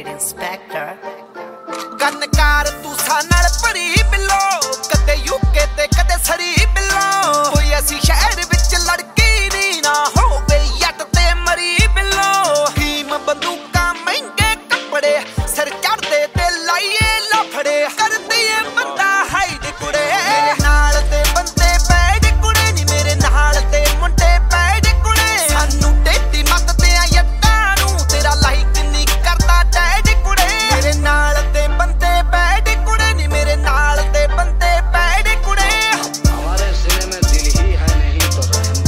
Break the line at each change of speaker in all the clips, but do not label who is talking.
Kid Inspector
ਗਨਕਾਰ ਤੂੰ ਸਾ ਨਾਲ ਭਰੀ ਬਿੱਲੋ ਕਦੇ ਯੂਕੇ ਤੇ ਕਦੇ ਸਰੀ ਬਿੱਲੋ ਕੋਈ ਐਸੀ ਸ਼ਹਿਰ ਵਿੱਚ ਲੜਕੀ ਨੀ ਨਾ ਹੋਵੇ ਯੱਟ ਤੇ ਮਰੀ ਬਿੱਲੋ ਭੀਮ ਬੰਦੂਕਾਂ ਮਹਿੰਗੇ ਕੱਪੜੇ ਸਿਰ ਚੜਦੇ ਤੇ ਲਾਈਏ ਲਫੜੇ ਕਰਦੀ ਏ ਬੰਦਾ ਹਾਈਡ ਕੁੜੇ ਮੇਰੇ ਨਾਲ ਤੇ ਬੰਦੇ ਬੈਡ ਕੁੜੇ ਨੀ ਮੇਰੇ ਨਾਲ ਤੇ ਮੁੰਡੇ ਬੈਡ ਕੁੜੇ ਸਾਨੂੰ ਟੇਢੀ ਮੱਤਦੇ ਆ ਯੱਟਾਂ ਨੂੰ ਤੇਰਾ ਲਾਈਕ ਨਹੀਂ ਕਰਦਾ ਡੈਡ ਕੁੜੇ ਮੇਰੇ ਨਾਲ ਤੇ ਬੰਦੇ ਬੈਡ ਕੁੜੇ ਨੀ ਮੇਰੇ ਨਾਲ ਤੇ ਬੰਦੇ ਬੈਡ ਕੁੜੇ
हमारे सिरे में दिल ही है नहीं तो रहम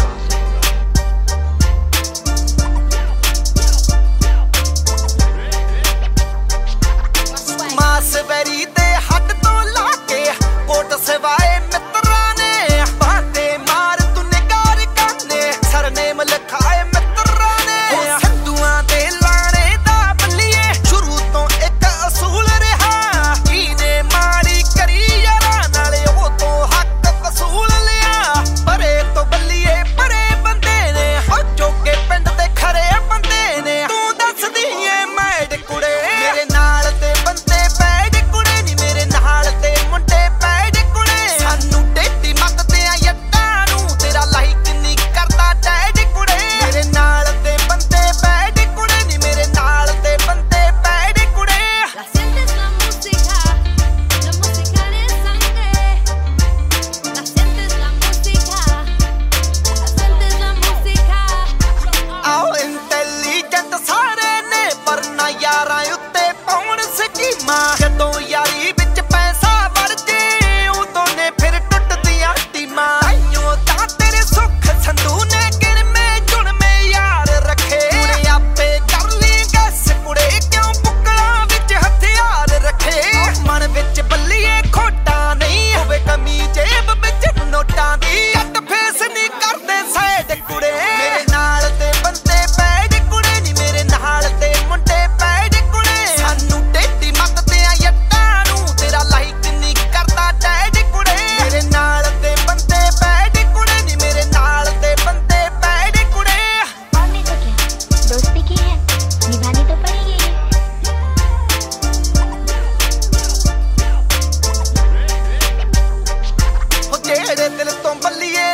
कहां से
ਮਾਸਵੈਰੀ ਦੇ ਹੱਟ ਤੋਂ ਲਾ ਕੇ ਕੋਟ ਸਿਵਾਏ ਮਿੱਤਰਾਂ ਨੇ ਬਾਤੇ ਮਾਰ ਤੂੰ ਨਿਗਾਰ ਕਾਨੇ ਸਰਨੇਮ ਲਿਖਾਏ ਮਿੱਤਰਾਂ ਨੇ ਸੰਧੂਆਂ ਦੇ ਲਾਣੇ ਦਾ ਬੱਲੀਏ ਸ਼ੁਰੂ ਤੋਂ ਇੱਕ ਅਸੂਲ ਰਿਹਾ ਕੀਨੇ ਮਾੜੀ ਕਰੀ ਯਾਰਾਂ ਨਾਲੇ ਉਹ ਤੋਂ ਹੱਕ ਵਸੂਲ ਲਿਆ ਪਰੇ ਤੋਂ ਬੱਲੀਏ ਪਰੇ ਬੰਦੇ ਨੇ ਹੋ ਜੋਗੇ ਪਿੰਡ ਦੇ ਖਰੇ ਬੰਦੇ ਨੇ ਤੂੰ ਦੱਸਦੀ ਏ ਮੈਡ ਕੁੜੇ ਮੇਰੇ ਨਾਲ ਤੇ ਬੰਦੇ ਬੈਡ ਕੁੜੇ ਨੀ ਮੇਰੇ ਨਾਲ ਤੇ ਮੁੰਡੇ ਬੈਡ ਕੁੜੇ ਸਾਨੂੰ ਟੇਢੀ ਮੱਤਦੇ ਆ ਯੱਟਾਂ ਨੂੰ ਤੇਰਾ ਲਾਈਕ ਨਹੀਂ ਕਰਦਾ ਡੈਡ ਕੁੜੇ ਮੇਰੇ ਨਾਲ ਤੇ ਬੰਦੇ ਬੈਡ ਕੁੜੇ ਨੀ ਮੇਰੇ ਨਾਲ ਤੇ ਬੰਦੇ ਬੈਡ ਕੁੜੇ
La sientes la música de sangre. La sientes la música, la sientes la música.
ਆਓ ਇੰਟੈਲੀਜੈਂਟ ਸਾਰੇ ਨੇ ਪਰ ਨਾ ਯਾਰਾਂ ਉੱਤੇ ਪਾਉਣ ਸਕੀਮਾਂ ਜਦੋਂ ਯਾਰੀ ਵਿੱਚ ਪੈਸਾ ਵੜ ਜੇ ਉਦੋਂ ਨੇ ਫਿਰ ਟੁੱਟਦੀਆਂ ਟੀਮਾਂ ਤਾਈਓ ਤਾਂ ਤੇਰੇ ਸੁੱਖ ਸੰਧੂ ਨੇ ਗਿਣਵੇਂ ਚੁਣਵੇਂ ਯਾਰ ਰੱਖੇ ਕੁੜੇ ਆਪੇ ਕਰ ਲਈ ਗੱਸ ਕੁੜੇ ਕਿਉਂ ਬੁੱਕਲਾਂ ਵਿੱਚ ਹਥਿਆਰ ਰੱਖੇ ਮਨ ਵਿੱਚ ਬੱਲੀਏ ਖੋਟਾ ਨਹੀਂ ਹੋਵੇ ਕਮੀ ਜੇਬ ਵਿੱਚ ਨੋਟਾਂ ਦੀ ਕੱਟ ਫੇਸ ਨਹੀਂ ਕਰਦੇ ਸਾਈਡ ਕੁੜੇ ਮੇਰੇ ਨਾਲ ਤੇ ਬੰਦੇ ਬੈਡ ਕੁੜੇ ਨੀ ਮੇਰੇ ਨਾਲ ਤੇ ਮੁੰਡੇ ਬੈਡ ਕੁੜੇ ਸਾਨੂੰ ਟੇਢੀ ਮੱਤਦੇ ਆ ਯੱਟਾਂ ਨੂੰ ਤੇਰਾ ਲਾਈਕ ਨਹੀਂ ਕਰਦਾ ਡੈਡ ਕੁੜੇ ਮੇਰੇ ਨਾਲ ਤੇ ਬੰਦੇ ਬੈਡ ਕੁੜੇ ਨੀ ਮੇਰੇ ਨਾਲ ਤੇ ਬੰਦੇ ਬੈਡ ਕੁੜੇ
और नहीं तो क्या, दोस्ती की है, निभानी तो पड़ेगी।
ਉਹ ਜਿਹੜੇ ਦਿਲ ਤੋਂ ਬੱਲੀਏ